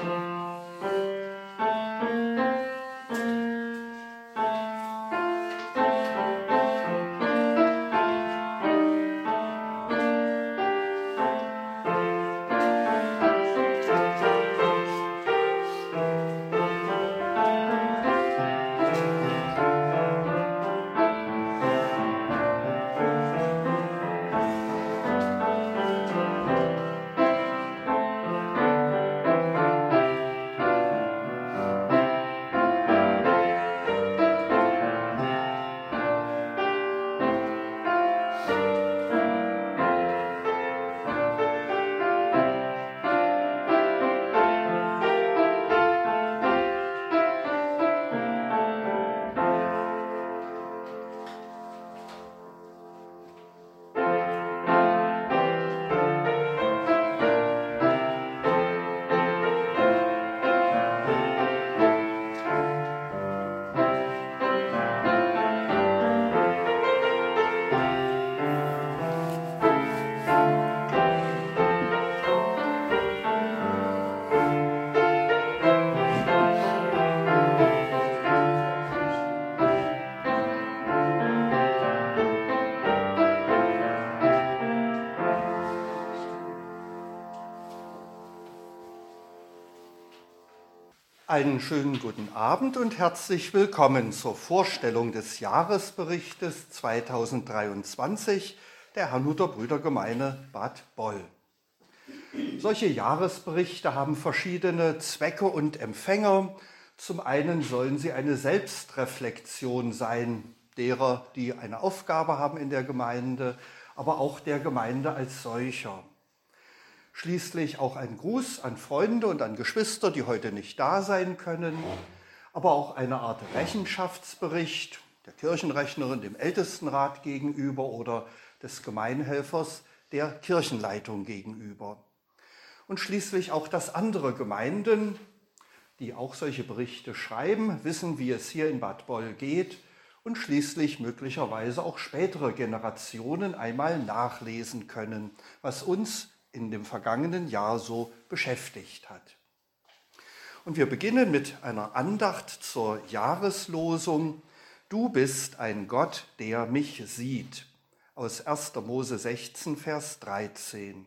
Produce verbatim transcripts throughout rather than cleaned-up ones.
Einen schönen guten Abend und herzlich willkommen zur Vorstellung des Jahresberichtes zweitausenddreiundzwanzig der Herrnhuter Brüdergemeine Bad Boll. Solche Jahresberichte haben verschiedene Zwecke und Empfänger. Zum einen sollen sie eine Selbstreflexion sein, derer, die eine Aufgabe haben in der Gemeinde, aber auch der Gemeinde als solcher. Schließlich auch ein Gruß an Freunde und an Geschwister, die heute nicht da sein können, aber auch eine Art Rechenschaftsbericht der Kirchenrechnerin dem Ältestenrat gegenüber oder des Gemeinhelfers der Kirchenleitung gegenüber. Und schließlich auch, dass andere Gemeinden, die auch solche Berichte schreiben, wissen, wie es hier in Bad Boll geht und schließlich möglicherweise auch spätere Generationen einmal nachlesen können, was uns in dem vergangenen Jahr so beschäftigt hat. Und wir beginnen mit einer Andacht zur Jahreslosung. Du bist ein Gott, der mich sieht, aus erster Mose sechzehn, Vers dreizehn.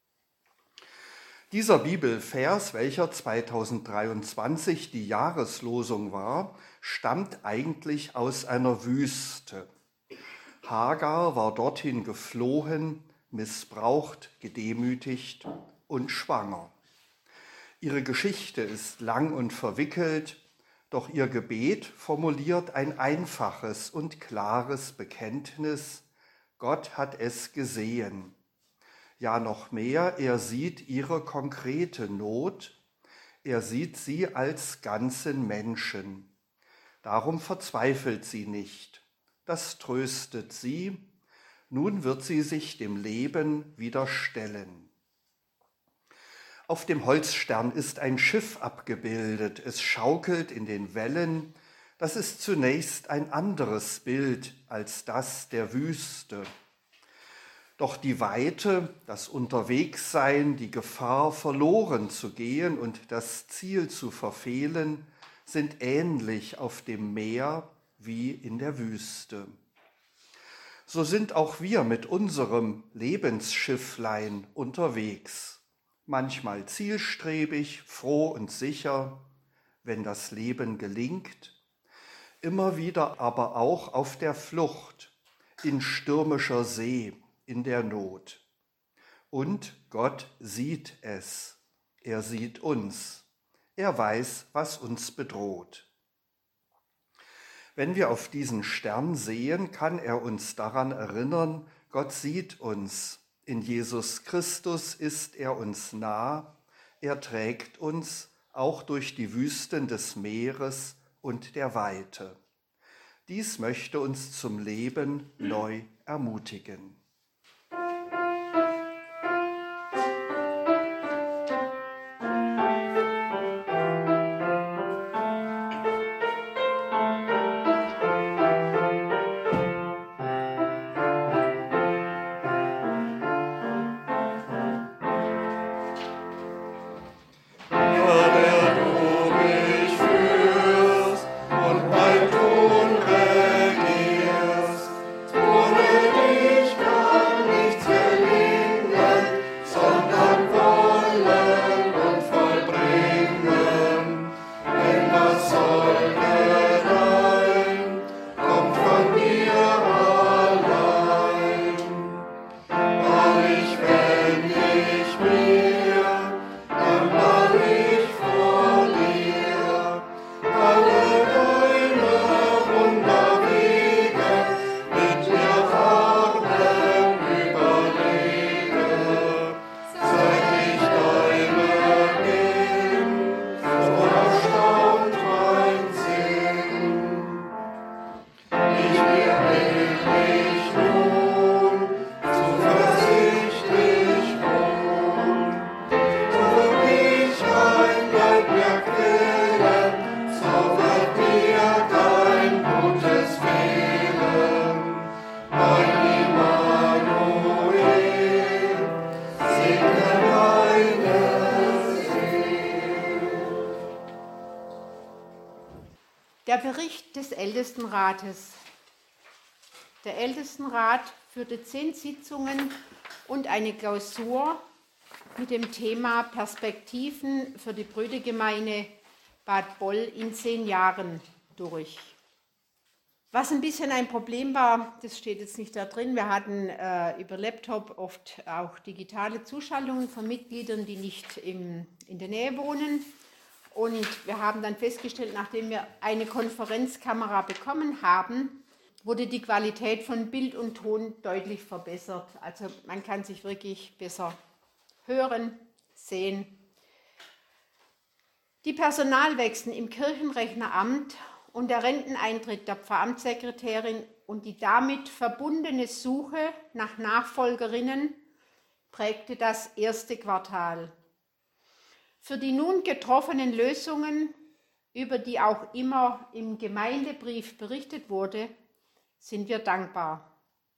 Dieser Bibelvers, welcher zweitausenddreiundzwanzig die Jahreslosung war, stammt eigentlich aus einer Wüste. Hagar war dorthin geflohen, missbraucht, gedemütigt und schwanger. Ihre Geschichte ist lang und verwickelt, doch ihr Gebet formuliert ein einfaches und klares Bekenntnis: Gott hat es gesehen. Ja, noch mehr, er sieht ihre konkrete Not, er sieht sie als ganzen Menschen. Darum verzweifelt sie nicht, das tröstet sie. Nun wird sie sich dem Leben wieder stellen. Auf dem Holzstern ist ein Schiff abgebildet. Es schaukelt in den Wellen. Das ist zunächst ein anderes Bild als das der Wüste. Doch die Weite, das Unterwegssein, die Gefahr, verloren zu gehen und das Ziel zu verfehlen, sind ähnlich auf dem Meer wie in der Wüste. So sind auch wir mit unserem Lebensschifflein unterwegs, manchmal zielstrebig, froh und sicher, wenn das Leben gelingt, immer wieder aber auch auf der Flucht, in stürmischer See, in der Not. Und Gott sieht es, er sieht uns, er weiß, was uns bedroht. Wenn wir auf diesen Stern sehen, kann er uns daran erinnern, Gott sieht uns. In Jesus Christus ist er uns nah. Er trägt uns auch durch die Wüsten des Meeres und der Weite. Dies möchte uns zum Leben neu ermutigen. Ja, der Der Bericht des Ältestenrates. Der Ältestenrat führte zehn Sitzungen und eine Klausur mit dem Thema Perspektiven für die Brüdergemeinde Bad Boll in zehn Jahren durch. Was ein bisschen ein Problem war, das steht jetzt nicht da drin, wir hatten äh, über Laptop oft auch digitale Zuschaltungen von Mitgliedern, die nicht im, in der Nähe wohnen. Und wir haben dann festgestellt, nachdem wir eine Konferenzkamera bekommen haben, wurde die Qualität von Bild und Ton deutlich verbessert. Also man kann sich wirklich besser hören, sehen. Die Personalwechsel im Kirchenrechneramt und der Renteneintritt der Pfarramtssekretärin und die damit verbundene Suche nach Nachfolgerinnen prägte das erste Quartal. Für die nun getroffenen Lösungen, über die auch immer im Gemeindebrief berichtet wurde, sind wir dankbar.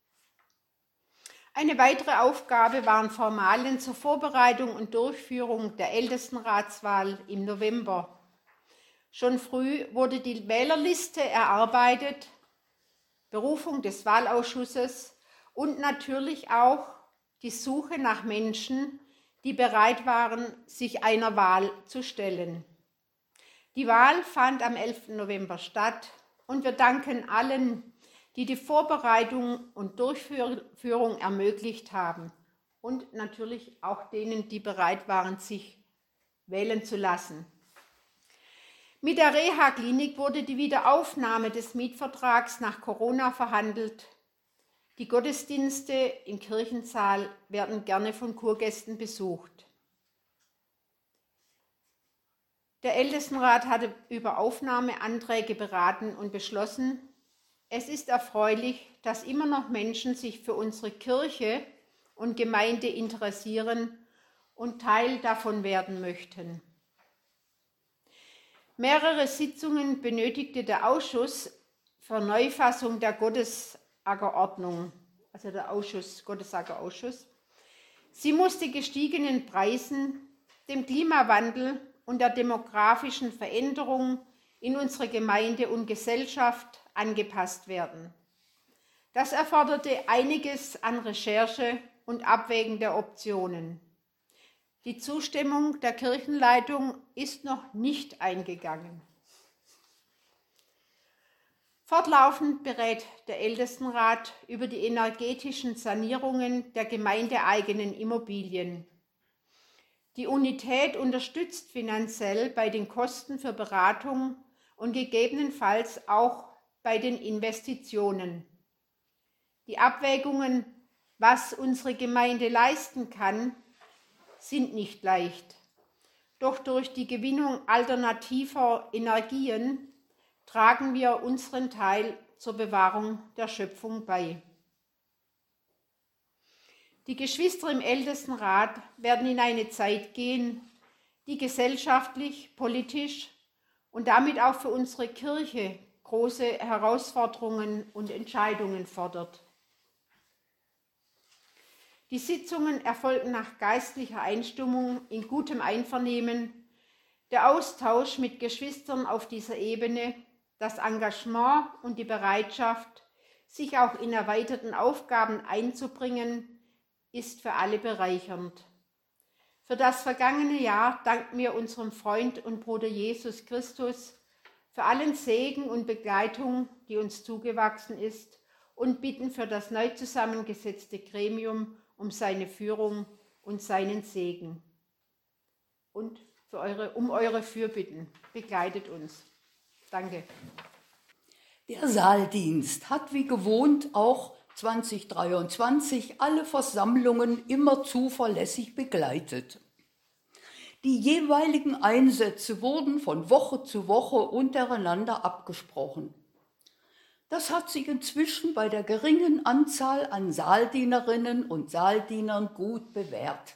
Eine weitere Aufgabe waren Formalien zur Vorbereitung und Durchführung der Ältestenratswahl im November. Schon früh wurde die Wählerliste erarbeitet, Berufung des Wahlausschusses und natürlich auch die Suche nach Menschen, die bereit waren, sich einer Wahl zu stellen. Die Wahl fand am elften November statt und wir danken allen, die die Vorbereitung und Durchführung ermöglicht haben und natürlich auch denen, die bereit waren, sich wählen zu lassen. Mit der Reha-Klinik wurde die Wiederaufnahme des Mietvertrags nach Corona verhandelt. Die Gottesdienste im Kirchensaal werden gerne von Kurgästen besucht. Der Ältestenrat hatte über Aufnahmeanträge beraten und beschlossen, es ist erfreulich, dass immer noch Menschen sich für unsere Kirche und Gemeinde interessieren und Teil davon werden möchten. Mehrere Sitzungen benötigte der Ausschuss für Neufassung der Gottesackerordnung, also der Ausschuss, Gottesackerausschuss. Sie musste gestiegenen Preisen, dem Klimawandel und der demografischen Veränderung in unserer Gemeinde und Gesellschaft angepasst werden. Das erforderte einiges an Recherche und Abwägen der Optionen. Die Zustimmung der Kirchenleitung ist noch nicht eingegangen. Fortlaufend berät der Ältestenrat über die energetischen Sanierungen der gemeindeeigenen Immobilien. Die Unität unterstützt finanziell bei den Kosten für Beratung und gegebenenfalls auch bei den Investitionen. Die Abwägungen, was unsere Gemeinde leisten kann, sind nicht leicht. Doch durch die Gewinnung alternativer Energien tragen wir unseren Teil zur Bewahrung der Schöpfung bei. Die Geschwister im Ältestenrat werden in eine Zeit gehen, die gesellschaftlich, politisch und damit auch für unsere Kirche große Herausforderungen und Entscheidungen fordert. Die Sitzungen erfolgen nach geistlicher Einstimmung in gutem Einvernehmen. Der Austausch mit Geschwistern auf dieser Ebene, das Engagement und die Bereitschaft, sich auch in erweiterten Aufgaben einzubringen, ist für alle bereichernd. Für das vergangene Jahr danken wir unserem Freund und Bruder Jesus Christus für allen Segen und Begleitung, die uns zugewachsen ist, und bitten für das neu zusammengesetzte Gremium um seine Führung und seinen Segen. Und für eure, um eure Fürbitten. Begleitet uns. Danke. Der Saaldienst hat wie gewohnt auch zwanzig dreiundzwanzig alle Versammlungen immer zuverlässig begleitet. Die jeweiligen Einsätze wurden von Woche zu Woche untereinander abgesprochen. Das hat sich inzwischen bei der geringen Anzahl an Saaldienerinnen und Saaldienern gut bewährt.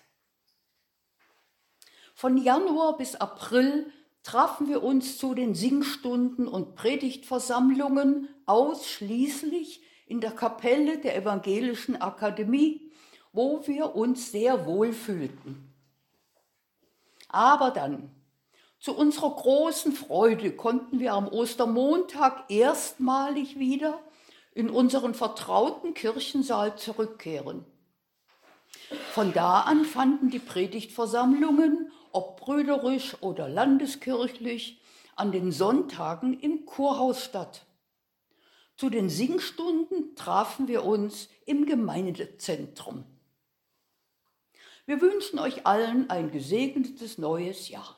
Von Januar bis April trafen wir uns zu den Singstunden und Predigtversammlungen ausschließlich in der Kapelle der Evangelischen Akademie, wo wir uns sehr wohl fühlten. Aber dann, Zu unserer großen Freude konnten wir am Ostermontag erstmalig wieder in unseren vertrauten Kirchensaal zurückkehren. Von da an fanden die Predigtversammlungen, ob brüderisch oder landeskirchlich, an den Sonntagen im Kurhaus statt. Zu den Singstunden trafen wir uns im Gemeindezentrum. Wir wünschen euch allen ein gesegnetes neues Jahr.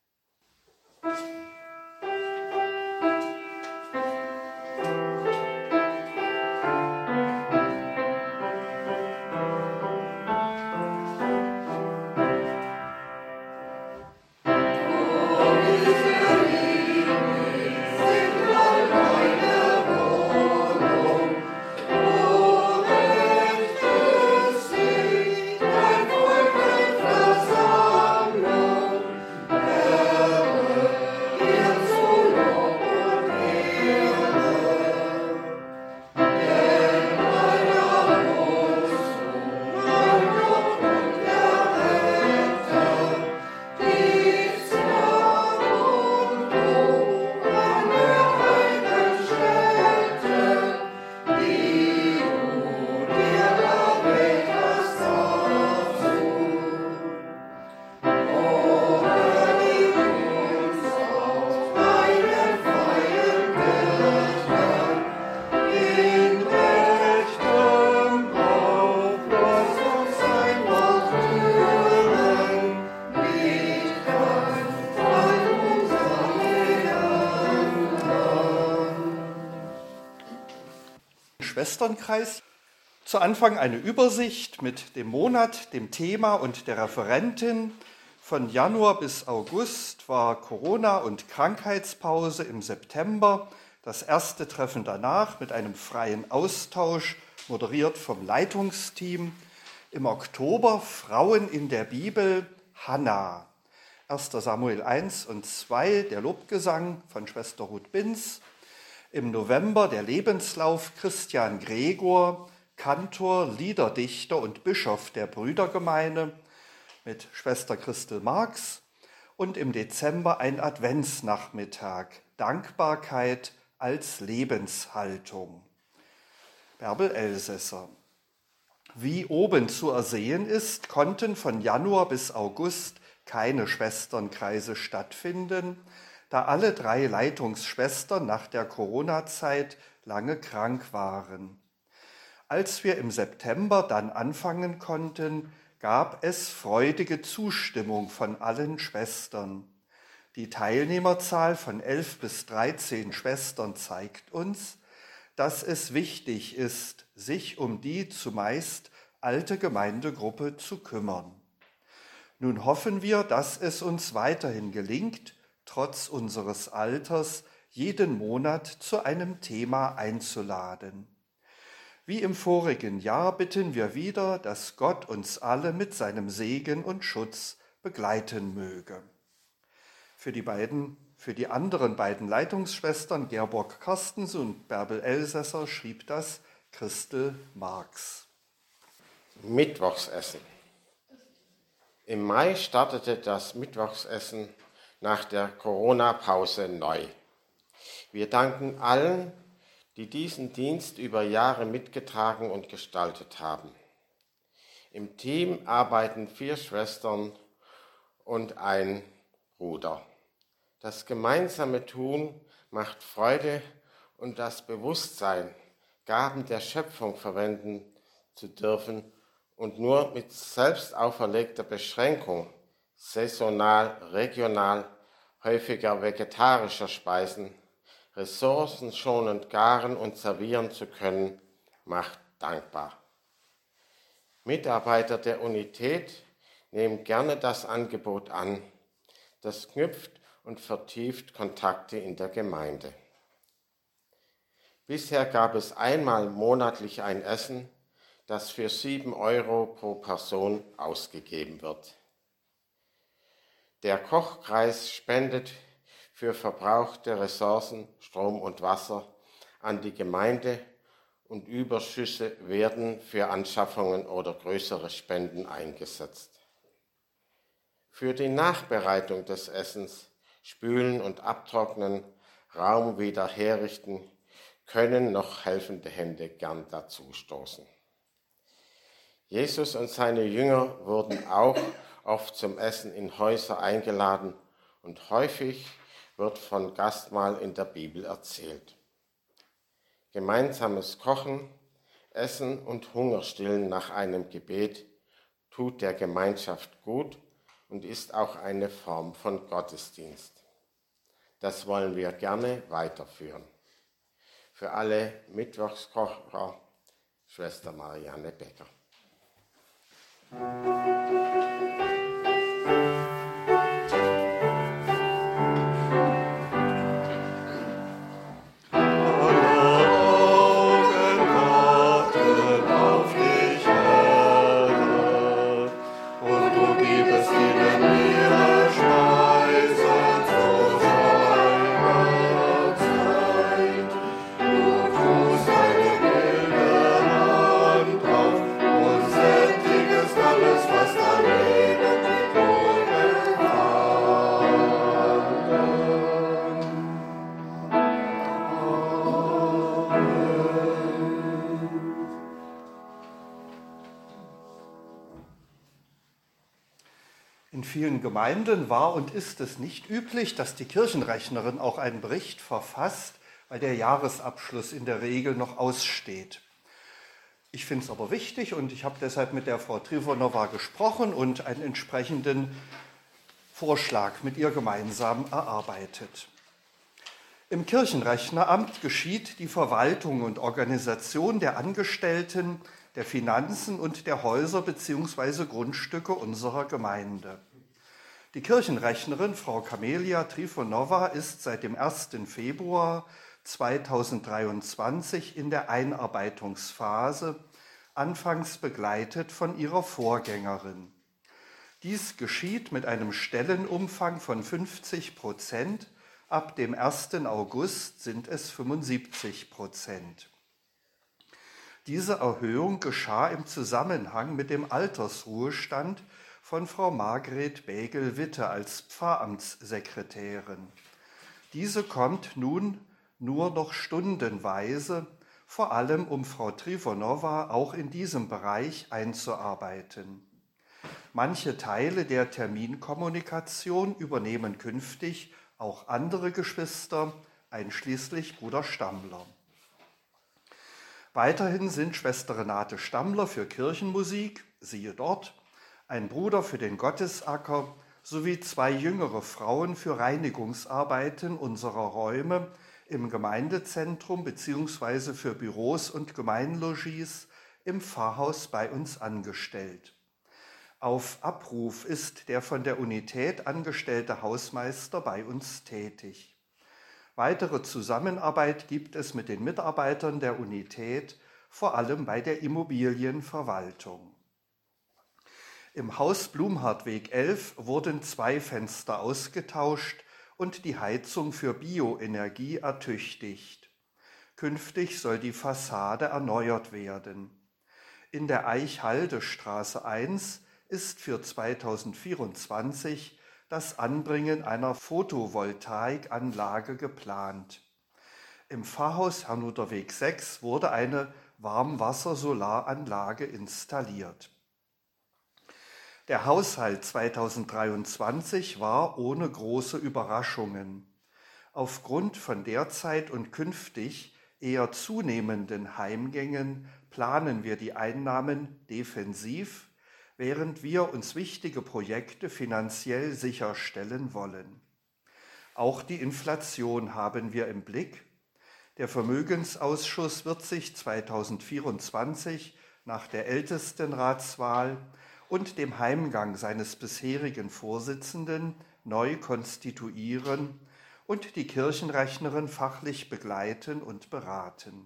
Schwesternkreis. Zu Anfang eine Übersicht mit dem Monat, dem Thema und der Referentin. Von Januar bis August war Corona- und Krankheitspause im September. Das erste Treffen danach mit einem freien Austausch, moderiert vom Leitungsteam. Im Oktober Frauen in der Bibel, Hannah. erster Samuel eins und zwei, der Lobgesang von Schwester Ruth Binz. Im November der Lebenslauf Christian Gregor, Kantor, Liederdichter und Bischof der Brüdergemeinde mit Schwester Christel Marx. Und im Dezember ein Adventsnachmittag, Dankbarkeit als Lebenshaltung. Bärbel Elsässer. Wie oben zu ersehen ist, konnten von Januar bis August keine Schwesternkreise stattfinden, da alle drei Leitungsschwestern nach der Corona-Zeit lange krank waren. Als wir im September dann anfangen konnten, gab es freudige Zustimmung von allen Schwestern. Die Teilnehmerzahl von elf bis dreizehn Schwestern zeigt uns, dass es wichtig ist, sich um die zumeist alte Gemeindegruppe zu kümmern. Nun hoffen wir, dass es uns weiterhin gelingt, trotz unseres Alters jeden Monat zu einem Thema einzuladen. Wie im vorigen Jahr bitten wir wieder, dass Gott uns alle mit seinem Segen und Schutz begleiten möge. Für die beiden, für die anderen beiden Leitungsschwestern Gerborg Carstensen und Bärbel Elsässer schrieb das Christel Marx. Mittwochsessen. Im Mai startete das Mittwochsessen nach der Corona-Pause neu. Wir danken allen, die diesen Dienst über Jahre mitgetragen und gestaltet haben. Im Team arbeiten vier Schwestern und ein Bruder. Das gemeinsame Tun macht Freude und das Bewusstsein, Gaben der Schöpfung verwenden zu dürfen und nur mit selbst auferlegter Beschränkung saisonal, regional, häufiger vegetarischer Speisen, ressourcenschonend garen und servieren zu können, macht dankbar. Mitarbeiter der Unität nehmen gerne das Angebot an. Das knüpft und vertieft Kontakte in der Gemeinde. Bisher gab es einmal monatlich ein Essen, das für sieben Euro pro Person ausgegeben wird. Der Kochkreis spendet für verbrauchte Ressourcen, Strom und Wasser an die Gemeinde und Überschüsse werden für Anschaffungen oder größere Spenden eingesetzt. Für die Nachbereitung des Essens spülen und abtrocknen, Raum wieder herrichten, können noch helfende Hände gern dazu stoßen. Jesus und seine Jünger wurden auch oft zum Essen in Häuser eingeladen und häufig wird von Gastmahl in der Bibel erzählt. Gemeinsames Kochen, Essen und Hungerstillen nach einem Gebet tut der Gemeinschaft gut und ist auch eine Form von Gottesdienst. Das wollen wir gerne weiterführen. Für alle Mittwochskocher, Schwester Marianne Becker. In vielen Gemeinden war und ist es nicht üblich, dass die Kirchenrechnerin auch einen Bericht verfasst, weil der Jahresabschluss in der Regel noch aussteht. Ich finde es aber wichtig und ich habe deshalb mit der Frau Trifonova gesprochen und einen entsprechenden Vorschlag mit ihr gemeinsam erarbeitet. Im Kirchenrechneramt geschieht die Verwaltung und Organisation der Angestellten, der Finanzen und der Häuser bzw. Grundstücke unserer Gemeinde. Die Kirchenrechnerin Frau Camelia Trifonova ist seit dem ersten Februar zweitausenddreiundzwanzig in der Einarbeitungsphase, anfangs begleitet von ihrer Vorgängerin. Dies geschieht mit einem Stellenumfang von fünfzig Prozent, ab dem ersten August sind es fünfundsiebzig Prozent. Diese Erhöhung geschah im Zusammenhang mit dem Altersruhestand von Frau Margret Begel-Witte als Pfarramtssekretärin. Diese kommt nun nur noch stundenweise, vor allem um Frau Trifonova auch in diesem Bereich einzuarbeiten. Manche Teile der Terminkommunikation übernehmen künftig auch andere Geschwister, einschließlich Bruder Stammler. Weiterhin sind Schwester Renate Stammler für Kirchenmusik, siehe dort, ein Bruder für den Gottesacker sowie zwei jüngere Frauen für Reinigungsarbeiten unserer Räume im Gemeindezentrum bzw. für Büros und Gemeinlogis im Pfarrhaus bei uns angestellt. Auf Abruf ist der von der Unität angestellte Hausmeister bei uns tätig. Weitere Zusammenarbeit gibt es mit den Mitarbeitern der Unität, vor allem bei der Immobilienverwaltung. Im Haus Blumhardtweg elf wurden zwei Fenster ausgetauscht und die Heizung für Bioenergie ertüchtigt. Künftig soll die Fassade erneuert werden. In der Eichhaldestraße eins ist für zweitausendvierundzwanzig das Anbringen einer Photovoltaikanlage geplant. Im Pfarrhaus Herrnhuterweg sechs wurde eine Warmwasser-Solaranlage installiert. Der Haushalt zweitausenddreiundzwanzig war ohne große Überraschungen. Aufgrund von derzeit und künftig eher zunehmenden Heimgängen planen wir die Einnahmen defensiv, während wir uns wichtige Projekte finanziell sicherstellen wollen. Auch die Inflation haben wir im Blick. Der Vermögensausschuss wird sich zweitausendvierundzwanzig nach der Ältestenratswahl und dem Heimgang seines bisherigen Vorsitzenden neu konstituieren und die Kirchenrechnerin fachlich begleiten und beraten.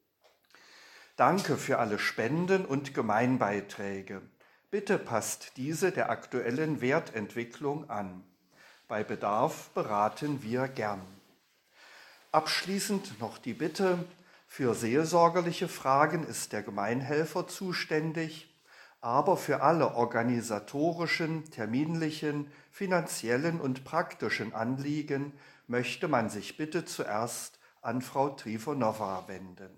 Danke für alle Spenden und Gemeinbeiträge. Bitte passt diese der aktuellen Wertentwicklung an. Bei Bedarf beraten wir gern. Abschließend noch die Bitte, für seelsorgerliche Fragen ist der Gemeinhelfer zuständig. aber für alle organisatorischen, terminlichen, finanziellen und praktischen Anliegen möchte man sich bitte zuerst an Frau Trifonova wenden.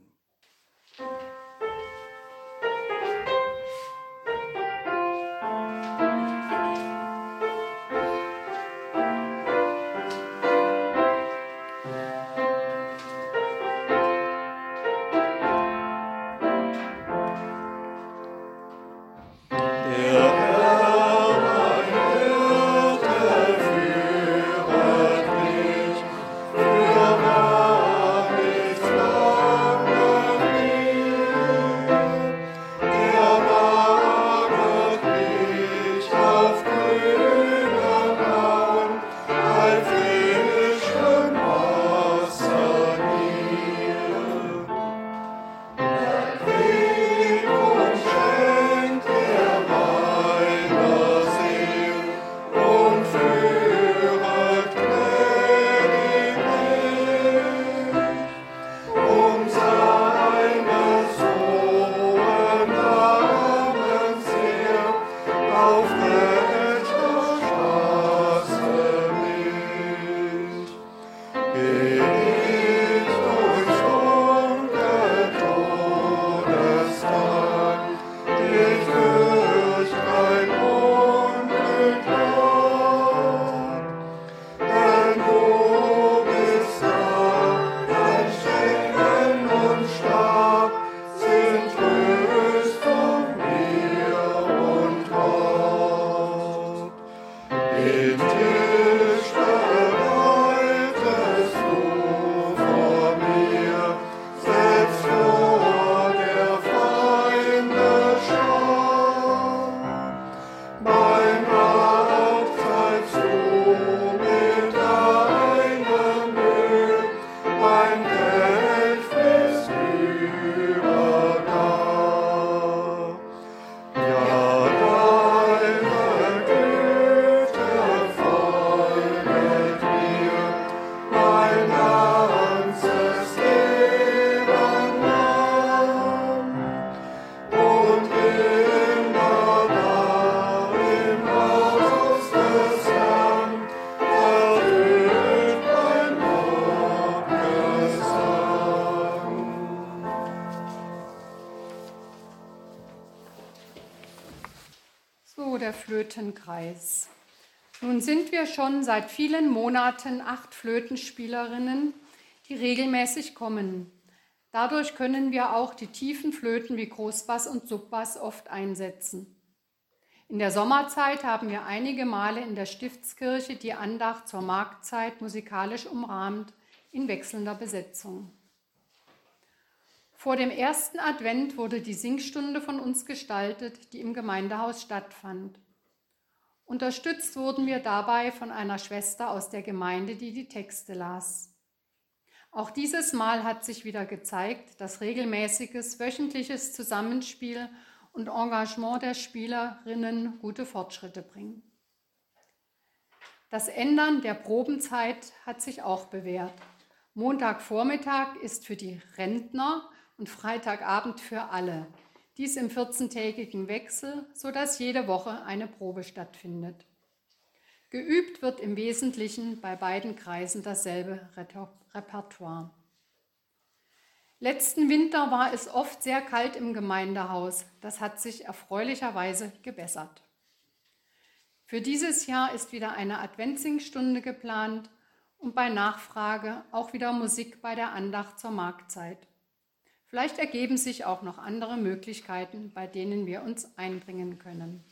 Der Flötenkreis. Nun sind wir schon seit vielen Monaten acht Flötenspielerinnen, die regelmäßig kommen. Dadurch können wir auch die tiefen Flöten wie Großbass und Subbass oft einsetzen. In der Sommerzeit haben wir einige Male in der Stiftskirche die Andacht zur Marktzeit musikalisch umrahmt in wechselnder Besetzung. Vor dem ersten Advent wurde die Singstunde von uns gestaltet, die im Gemeindehaus stattfand. Unterstützt wurden wir dabei von einer Schwester aus der Gemeinde, die die Texte las. Auch dieses Mal hat sich wieder gezeigt, dass regelmäßiges wöchentliches Zusammenspiel und Engagement der Spielerinnen gute Fortschritte bringen. Das Ändern der Probenzeit hat sich auch bewährt. Montagvormittag ist für die Rentner und Freitagabend für alle. Dies im vierzehntägigen Wechsel, sodass jede Woche eine Probe stattfindet. Geübt wird im Wesentlichen bei beiden Kreisen dasselbe Repertoire. Letzten Winter war es oft sehr kalt im Gemeindehaus. Das hat sich erfreulicherweise gebessert. Für dieses Jahr ist wieder eine Adventssingstunde geplant und bei Nachfrage auch wieder Musik bei der Andacht zur Marktzeit. Vielleicht ergeben sich auch noch andere Möglichkeiten, bei denen wir uns einbringen können.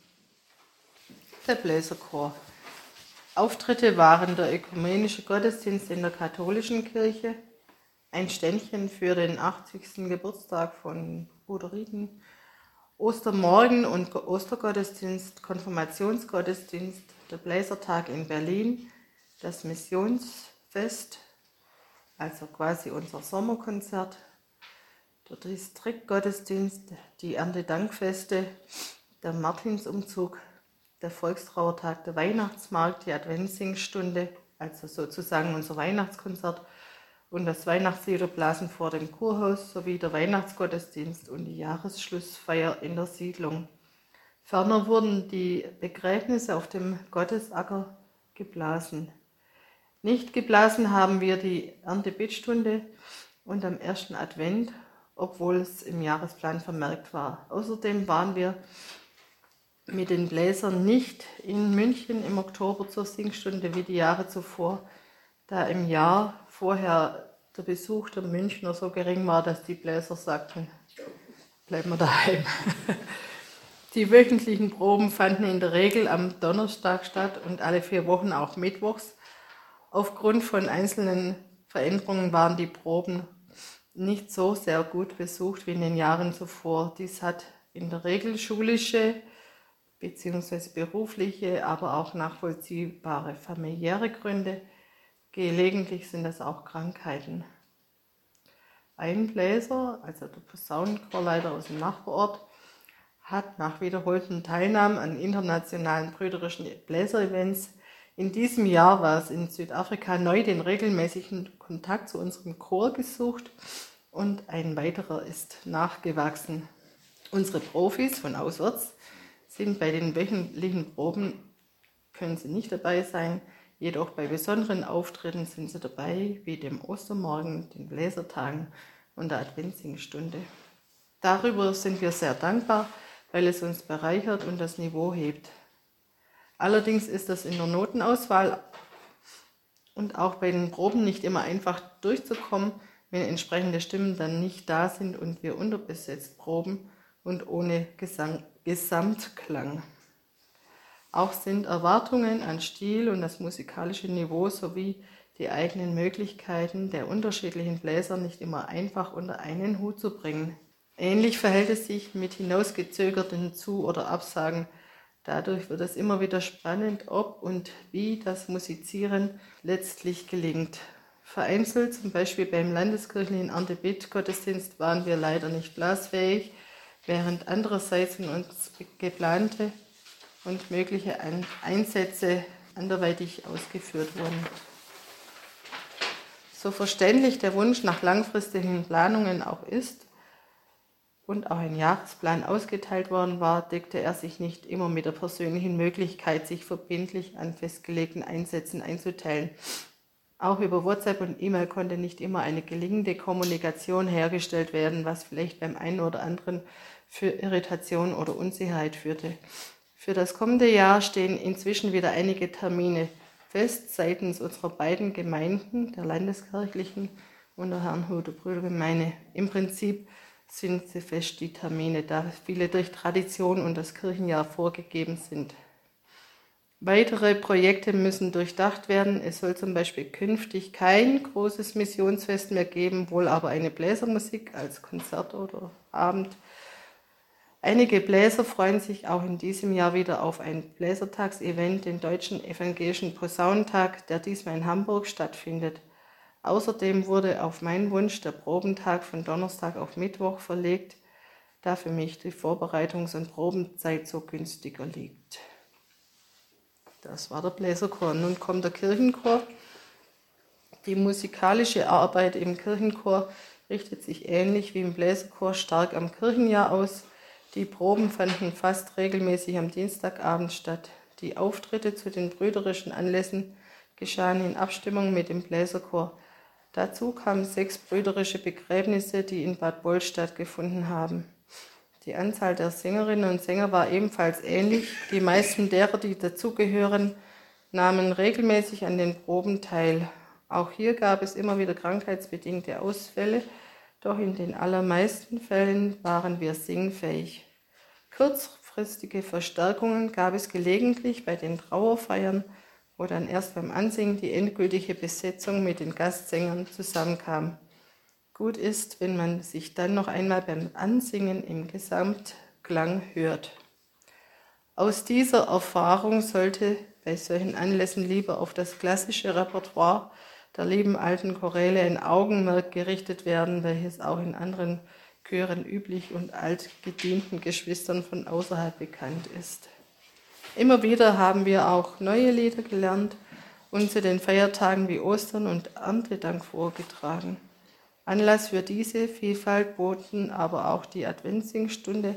Der Bläserchor. Auftritte waren der ökumenische Gottesdienst in der katholischen Kirche, ein Ständchen für den achtzigsten Geburtstag von Bruder Rieden, Ostermorgen und Ostergottesdienst, Konfirmationsgottesdienst, der Bläsertag in Berlin, das Missionsfest, also quasi unser Sommerkonzert, der Distriktgottesdienst, die Erntedankfeste, der Martinsumzug, der Volkstrauertag, der Weihnachtsmarkt, die Adventssingstunde, also sozusagen unser Weihnachtskonzert und das Weihnachtsliederblasen vor dem Kurhaus sowie der Weihnachtsgottesdienst und die Jahresschlussfeier in der Siedlung. Ferner wurden die Begräbnisse auf dem Gottesacker geblasen. Nicht geblasen haben wir die Erntebettstunde und am ersten Advent, obwohl es im Jahresplan vermerkt war. Außerdem waren wir mit den Bläsern nicht in München im Oktober zur Singstunde wie die Jahre zuvor, da im Jahr vorher der Besuch der Münchner so gering war, dass die Bläser sagten, bleiben wir daheim. Die wöchentlichen Proben fanden in der Regel am Donnerstag statt und alle vier Wochen auch mittwochs. Aufgrund von einzelnen Veränderungen waren die Proben nicht so sehr gut besucht wie in den Jahren zuvor. Dies hat in der Regel schulische bzw. berufliche, aber auch nachvollziehbare familiäre Gründe. Gelegentlich sind es auch Krankheiten. Ein Bläser, also der Posaunenchorleiter aus dem Nachbarort, hat nach wiederholten Teilnahmen an internationalen brüderischen Bläserevents in diesem Jahr war es in Südafrika neu, den regelmäßigen Kontakt zu unserem Chor gesucht und ein weiterer ist nachgewachsen. Unsere Profis von auswärts sind bei den wöchentlichen Proben, können sie nicht dabei sein, jedoch bei besonderen Auftritten sind sie dabei, wie dem Ostermorgen, den Bläsertagen und der Adventssingstunde. Darüber sind wir sehr dankbar, weil es uns bereichert und das Niveau hebt. Allerdings ist das in der Notenauswahl und auch bei den Proben nicht immer einfach durchzukommen, wenn entsprechende Stimmen dann nicht da sind und wir unterbesetzt proben und ohne Gesang, Gesamtklang. Auch sind Erwartungen an Stil und das musikalische Niveau sowie die eigenen Möglichkeiten der unterschiedlichen Bläser nicht immer einfach unter einen Hut zu bringen. Ähnlich verhält es sich mit hinausgezögerten Zu- oder Absagen. Dadurch wird es immer wieder spannend, ob und wie das Musizieren letztlich gelingt. Vereinzelt, zum Beispiel beim landeskirchlichen Erntebet-Gottesdienst, waren wir leider nicht blasfähig, während andererseits von uns geplante und mögliche Einsätze anderweitig ausgeführt wurden. So verständlich der Wunsch nach langfristigen Planungen auch ist, und auch ein Jahresplan ausgeteilt worden war, deckte er sich nicht immer mit der persönlichen Möglichkeit, sich verbindlich an festgelegten Einsätzen einzuteilen. Auch über WhatsApp und E-Mail konnte nicht immer eine gelingende Kommunikation hergestellt werden, was vielleicht beim einen oder anderen für Irritation oder Unsicherheit führte. Für das kommende Jahr stehen inzwischen wieder einige Termine fest seitens unserer beiden Gemeinden, der landeskirchlichen und der Herrnhuter Brüdergemeinde. Im Prinzip sind sie fest, die Termine, da viele durch Tradition und das Kirchenjahr vorgegeben sind. Weitere Projekte müssen durchdacht werden. Es soll zum Beispiel künftig kein großes Missionsfest mehr geben, wohl aber eine Bläsermusik als Konzert oder Abend. Einige Bläser freuen sich auch in diesem Jahr wieder auf ein Bläsertagsevent, den Deutschen Evangelischen Posaunentag, der diesmal in Hamburg stattfindet. Außerdem wurde auf meinen Wunsch der Probentag von Donnerstag auf Mittwoch verlegt, da für mich die Vorbereitungs- und Probenzeit so günstiger liegt. Das war der Bläserchor. Nun kommt der Kirchenchor. Die musikalische Arbeit im Kirchenchor richtet sich ähnlich wie im Bläserchor stark am Kirchenjahr aus. Die Proben fanden fast regelmäßig am Dienstagabend statt. Die Auftritte zu den brüderischen Anlässen geschahen in Abstimmung mit dem Bläserchor. Dazu kamen sechs brüderische Begräbnisse, die in Bad Boll stattgefunden haben. Die Anzahl der Sängerinnen und Sänger war ebenfalls ähnlich. Die meisten derer, die dazugehören, nahmen regelmäßig an den Proben teil. Auch hier gab es immer wieder krankheitsbedingte Ausfälle, doch in den allermeisten Fällen waren wir singfähig. Kurzfristige Verstärkungen gab es gelegentlich bei den Trauerfeiern, wo dann erst beim Ansingen die endgültige Besetzung mit den Gastsängern zusammenkam. Gut ist, wenn man sich dann noch einmal beim Ansingen im Gesamtklang hört. Aus dieser Erfahrung sollte bei solchen Anlässen lieber auf das klassische Repertoire der lieben alten Choräle ein Augenmerk gerichtet werden, welches auch in anderen Chören üblich und altgedienten Geschwistern von außerhalb bekannt ist. Immer wieder haben wir auch neue Lieder gelernt und zu den Feiertagen wie Ostern und Erntedank vorgetragen. Anlass für diese Vielfalt boten aber auch die Adventssingstunde,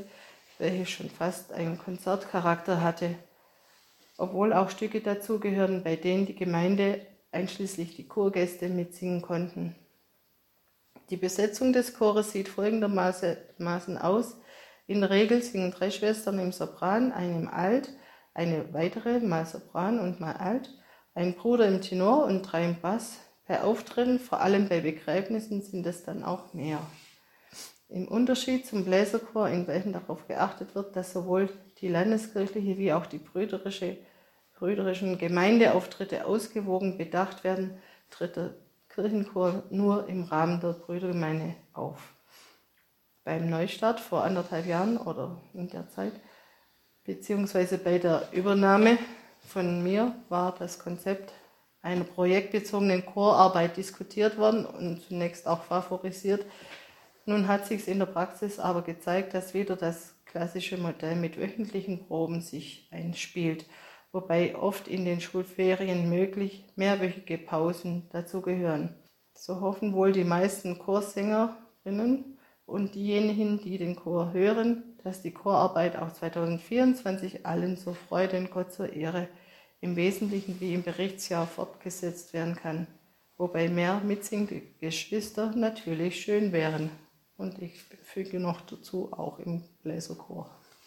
welche schon fast einen Konzertcharakter hatte, obwohl auch Stücke dazugehören, bei denen die Gemeinde einschließlich die Chorgäste mitsingen konnten. Die Besetzung des Chores sieht folgendermaßen aus. In der Regel singen drei Schwestern im Sopran, eine im Alt, eine weitere, mal Sopran und mal Alt, ein Bruder im Tenor und drei im Bass. Bei Auftritten, vor allem bei Begräbnissen, sind es dann auch mehr. Im Unterschied zum Bläserchor, in welchem darauf geachtet wird, dass sowohl die landeskirchliche wie auch die brüderische, brüderischen Gemeindeauftritte ausgewogen bedacht werden, tritt der Kirchenchor nur im Rahmen der Brüdergemeinde auf. Beim Neustart vor anderthalb Jahren oder in der Zeit, beziehungsweise bei der Übernahme von mir, war das Konzept einer projektbezogenen Chorarbeit diskutiert worden und zunächst auch favorisiert. Nun hat sich in der Praxis aber gezeigt, dass wieder das klassische Modell mit wöchentlichen Proben sich einspielt, wobei oft in den Schulferien möglich mehrwöchige Pausen dazugehören. So hoffen wohl die meisten Chorsängerinnen und diejenigen, die den Chor hören, dass die Chorarbeit auch zweitausendvierundzwanzig allen zur Freude und Gott zur Ehre im Wesentlichen wie im Berichtsjahr fortgesetzt werden kann, wobei mehr mitsingende Geschwister natürlich schön wären. Und ich füge noch dazu auch im Bläserchor.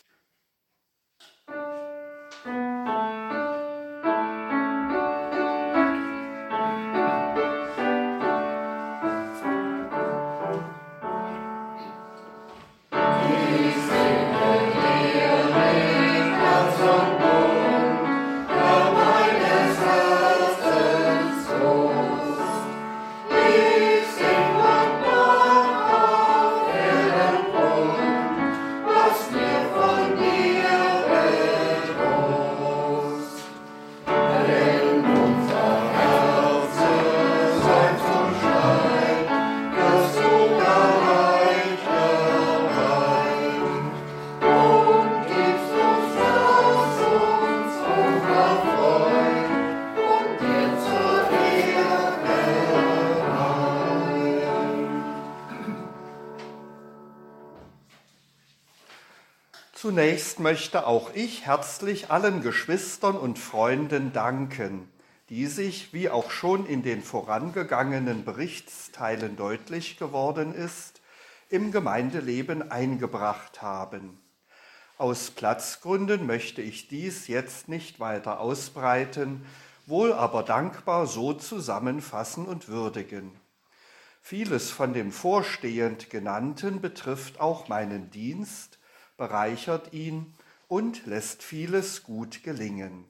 Zunächst möchte auch ich herzlich allen Geschwistern und Freunden danken, die sich, wie auch schon in den vorangegangenen Berichtsteilen deutlich geworden ist, im Gemeindeleben eingebracht haben. Aus Platzgründen möchte ich dies jetzt nicht weiter ausbreiten, wohl aber dankbar so zusammenfassen und würdigen. Vieles von dem vorstehend Genannten betrifft auch meinen Dienst, bereichert ihn und lässt vieles gut gelingen.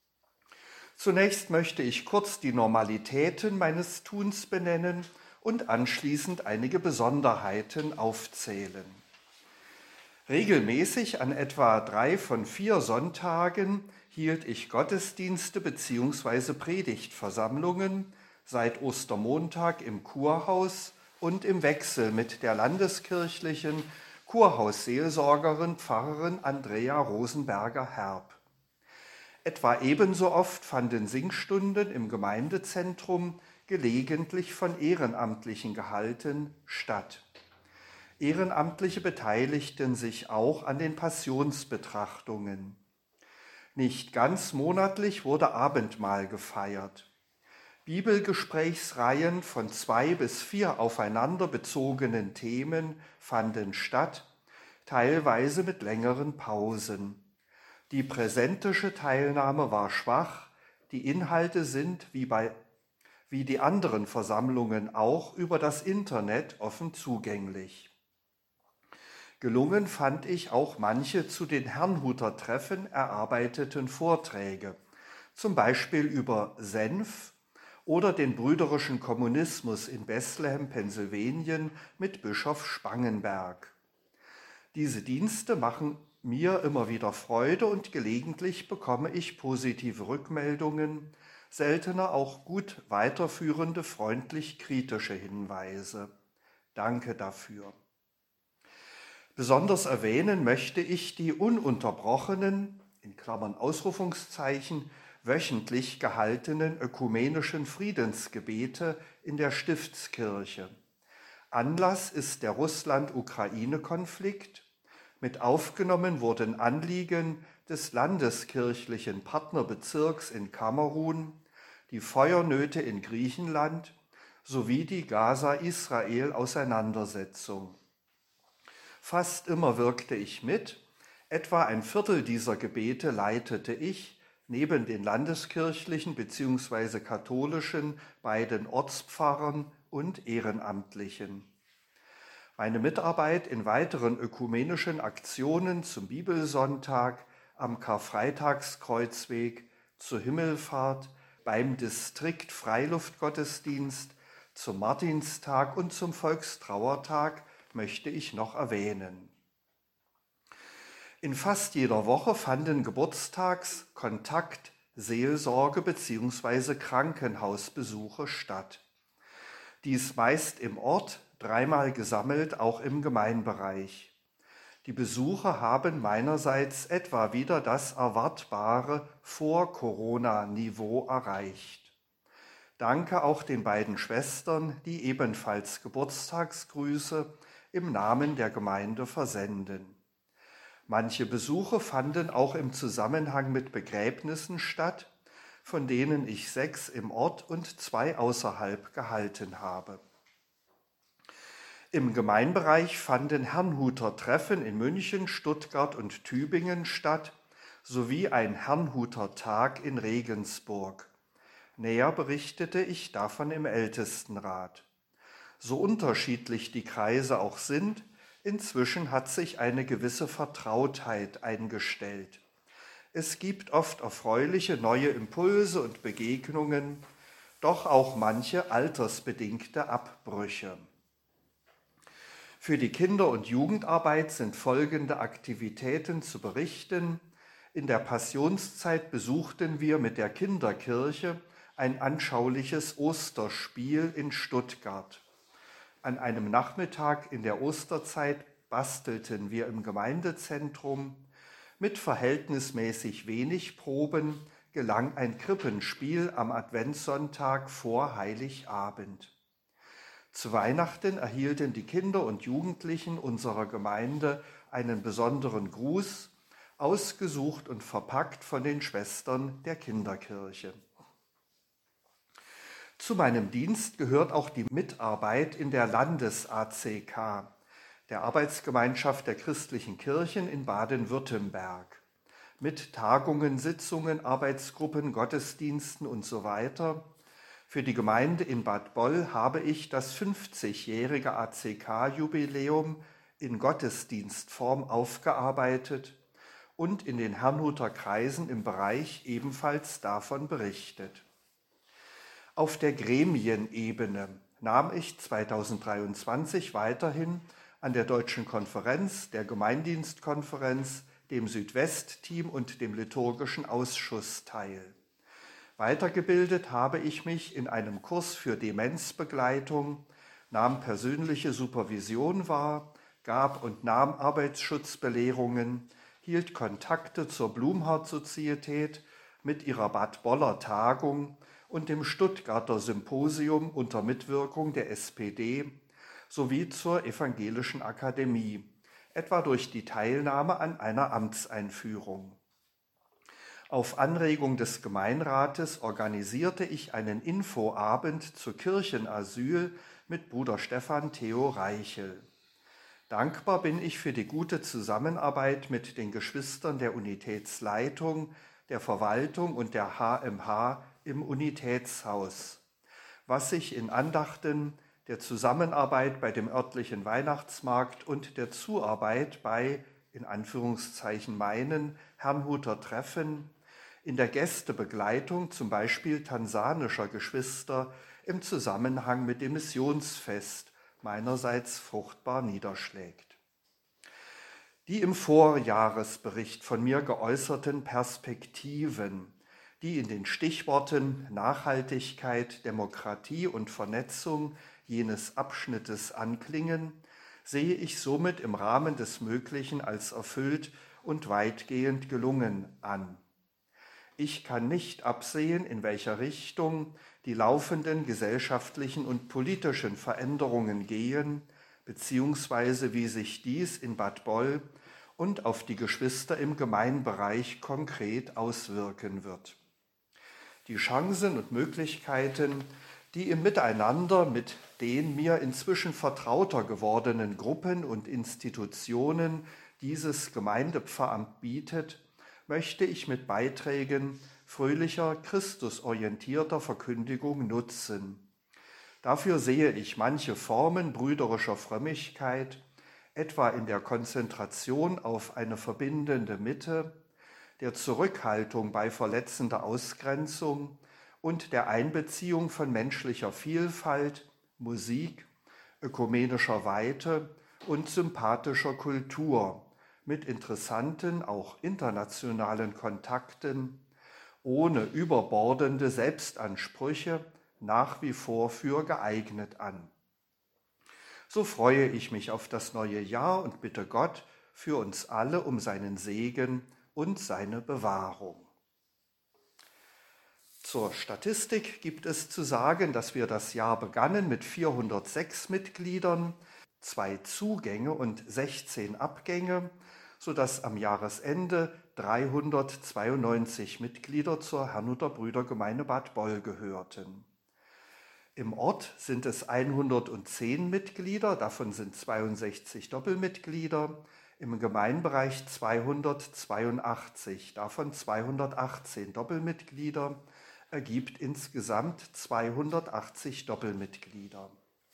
Zunächst möchte ich kurz die Normalitäten meines Tuns benennen und anschließend einige Besonderheiten aufzählen. Regelmäßig an etwa drei von vier Sonntagen hielt ich Gottesdienste bzw. Predigtversammlungen, seit Ostermontag im Kurhaus und im Wechsel mit der landeskirchlichen Kurhausseelsorgerin Pfarrerin Andrea Rosenberger-Herb. Etwa ebenso oft fanden Singstunden im Gemeindezentrum, gelegentlich von Ehrenamtlichen gehalten, statt. Ehrenamtliche beteiligten sich auch an den Passionsbetrachtungen. Nicht ganz monatlich wurde Abendmahl gefeiert. Bibelgesprächsreihen von zwei bis vier aufeinander bezogenen Themen fanden statt, teilweise mit längeren Pausen. Die präsentische Teilnahme war schwach, die Inhalte sind, wie bei wie die anderen Versammlungen auch, über das Internet offen zugänglich. Gelungen fand ich auch manche zu den Herrnhuter Treffen erarbeiteten Vorträge, zum Beispiel über Senf oder den brüderischen Kommunismus in Bethlehem, Pennsylvanien mit Bischof Spangenberg. Diese Dienste machen mir immer wieder Freude und gelegentlich bekomme ich positive Rückmeldungen, seltener auch gut weiterführende, freundlich-kritische Hinweise. Danke dafür. Besonders erwähnen möchte ich die ununterbrochenen, in Klammern Ausrufungszeichen, wöchentlich gehaltenen ökumenischen Friedensgebete in der Stiftskirche. Anlass ist der Russland-Ukraine-Konflikt, Mit aufgenommen wurden Anliegen des landeskirchlichen Partnerbezirks in Kamerun, die Feuernöte in Griechenland sowie die Gaza-Israel-Auseinandersetzung. Fast immer wirkte ich mit, etwa ein Viertel dieser Gebete leitete ich, neben den landeskirchlichen bzw. katholischen beiden Ortspfarrern und Ehrenamtlichen. Meine Mitarbeit in weiteren ökumenischen Aktionen zum Bibelsonntag, am Karfreitagskreuzweg, zur Himmelfahrt, beim Distrikt Freiluftgottesdienst, zum Martinstag und zum Volkstrauertag möchte ich noch erwähnen. In fast jeder Woche fanden Geburtstags-, Kontakt-, Seelsorge- bzw. Krankenhausbesuche statt. Dies meist im Ort, dreimal gesammelt, auch im Gemeinbereich. Die Besuche haben meinerseits etwa wieder das erwartbare Vor-Corona-Niveau erreicht. Danke auch den beiden Schwestern, die ebenfalls Geburtstagsgrüße im Namen der Gemeinde versenden. Manche Besuche fanden auch im Zusammenhang mit Begräbnissen statt, von denen ich sechs im Ort und zwei außerhalb gehalten habe. Im Gemeinbereich fanden Herrnhuter Treffen in München, Stuttgart und Tübingen statt, sowie ein Herrnhuter Tag in Regensburg. Näher berichtete ich davon im Ältestenrat. So unterschiedlich die Kreise auch sind, inzwischen hat sich eine gewisse Vertrautheit eingestellt. Es gibt oft erfreuliche neue Impulse und Begegnungen, doch auch manche altersbedingte Abbrüche. Für die Kinder- und Jugendarbeit sind folgende Aktivitäten zu berichten. In der Passionszeit besuchten wir mit der Kinderkirche ein anschauliches Osterspiel in Stuttgart. An einem Nachmittag in der Osterzeit bastelten wir im Gemeindezentrum. Mit verhältnismäßig wenig Proben gelang ein Krippenspiel am Adventssonntag vor Heiligabend. Zu Weihnachten erhielten die Kinder und Jugendlichen unserer Gemeinde einen besonderen Gruß, ausgesucht und verpackt von den Schwestern der Kinderkirche. Zu meinem Dienst gehört auch die Mitarbeit in der Landes-A C K, der Arbeitsgemeinschaft der christlichen Kirchen in Baden-Württemberg, mit Tagungen, Sitzungen, Arbeitsgruppen, Gottesdiensten und so weiter. Für die Gemeinde in Bad Boll habe ich das fünfzigjährige A C K-Jubiläum in Gottesdienstform aufgearbeitet und in den Herrnhuter Kreisen im Bereich ebenfalls davon berichtet. Auf der Gremienebene nahm ich zweitausenddreiundzwanzig weiterhin an der Deutschen Konferenz, der Gemeindienstkonferenz, dem Südwest-Team und dem liturgischen Ausschuss teil. Weitergebildet habe ich mich in einem Kurs für Demenzbegleitung, nahm persönliche Supervision wahr, gab und nahm Arbeitsschutzbelehrungen, hielt Kontakte zur Blumhardt-Sozietät mit ihrer Bad Boller Tagung und dem Stuttgarter Symposium unter Mitwirkung der S P D sowie zur Evangelischen Akademie, etwa durch die Teilnahme an einer Amtseinführung. Auf Anregung des Gemeinrates organisierte ich einen Infoabend zur Kirchenasyl mit Bruder Stefan Theo Reichel. Dankbar bin ich für die gute Zusammenarbeit mit den Geschwistern der Unitätsleitung, der Verwaltung und der H M H im Unitätshaus, was sich in Andachten, der Zusammenarbeit bei dem örtlichen Weihnachtsmarkt und der Zuarbeit bei, in Anführungszeichen meinen, Herrnhuter Treffen, in der Gästebegleitung zum Beispiel tansanischer Geschwister im Zusammenhang mit dem Missionsfest meinerseits fruchtbar niederschlägt. Die im Vorjahresbericht von mir geäußerten Perspektiven, die in den Stichworten Nachhaltigkeit, Demokratie und Vernetzung jenes Abschnittes anklingen, sehe ich somit im Rahmen des Möglichen als erfüllt und weitgehend gelungen an. Ich kann nicht absehen, in welcher Richtung die laufenden gesellschaftlichen und politischen Veränderungen gehen, beziehungsweise wie sich dies in Bad Boll und auf die Geschwister im Gemeinbereich konkret auswirken wird. Die Chancen und Möglichkeiten, die im Miteinander mit den mir inzwischen vertrauter gewordenen Gruppen und Institutionen dieses Gemeindepfarramt bietet, möchte ich mit Beiträgen fröhlicher, christusorientierter Verkündigung nutzen. Dafür sehe ich manche Formen brüderischer Frömmigkeit, etwa in der Konzentration auf eine verbindende Mitte, der Zurückhaltung bei verletzender Ausgrenzung und der Einbeziehung von menschlicher Vielfalt, Musik, ökumenischer Weite und sympathischer Kultur mit interessanten, auch internationalen Kontakten, ohne überbordende Selbstansprüche, nach wie vor für geeignet an. So freue ich mich auf das neue Jahr und bitte Gott für uns alle um seinen Segen und seine Bewahrung. Zur Statistik gibt es zu sagen, dass wir das Jahr begannen mit vierhundertsechs Mitgliedern, zwei Zugänge und sechzehn Abgänge, sodass am Jahresende dreihundertzweiundneunzig Mitglieder zur Herrnhuter Brüdergemeinde Bad Boll gehörten. Im Ort sind es hundertzehn Mitglieder, davon sind zweiundsechzig Doppelmitglieder, im Gemeinbereich zweihundertzweiundachtzig, davon zweihundertachtzehn Doppelmitglieder, ergibt insgesamt zweihundertachtzig Doppelmitglieder.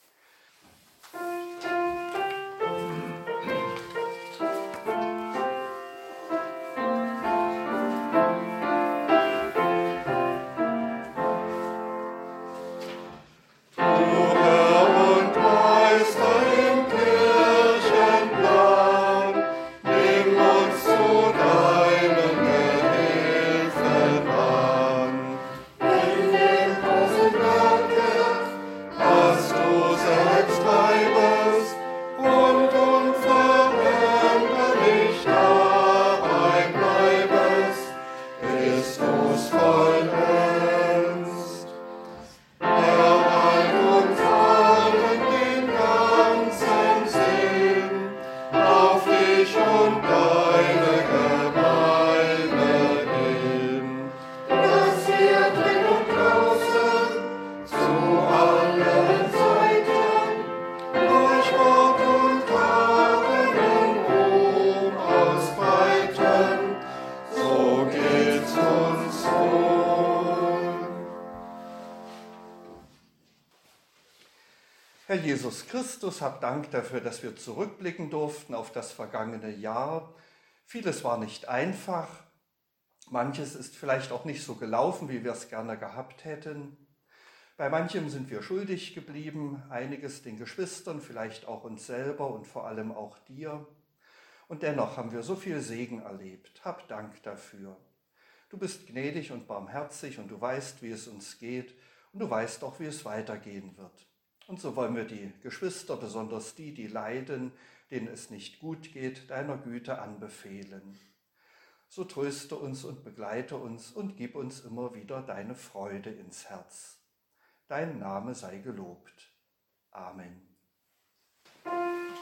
Herr Jesus Christus, hab Dank dafür, dass wir zurückblicken durften auf das vergangene Jahr. Vieles war nicht einfach, manches ist vielleicht auch nicht so gelaufen, wie wir es gerne gehabt hätten. Bei manchem sind wir schuldig geblieben, einiges den Geschwistern, vielleicht auch uns selber und vor allem auch dir. Und dennoch haben wir so viel Segen erlebt. Hab Dank dafür. Du bist gnädig und barmherzig und du weißt, wie es uns geht und du weißt auch, wie es weitergehen wird. Und so wollen wir die Geschwister, besonders die, die leiden, denen es nicht gut geht, deiner Güte anbefehlen. So tröste uns und begleite uns und gib uns immer wieder deine Freude ins Herz. Dein Name sei gelobt. Amen.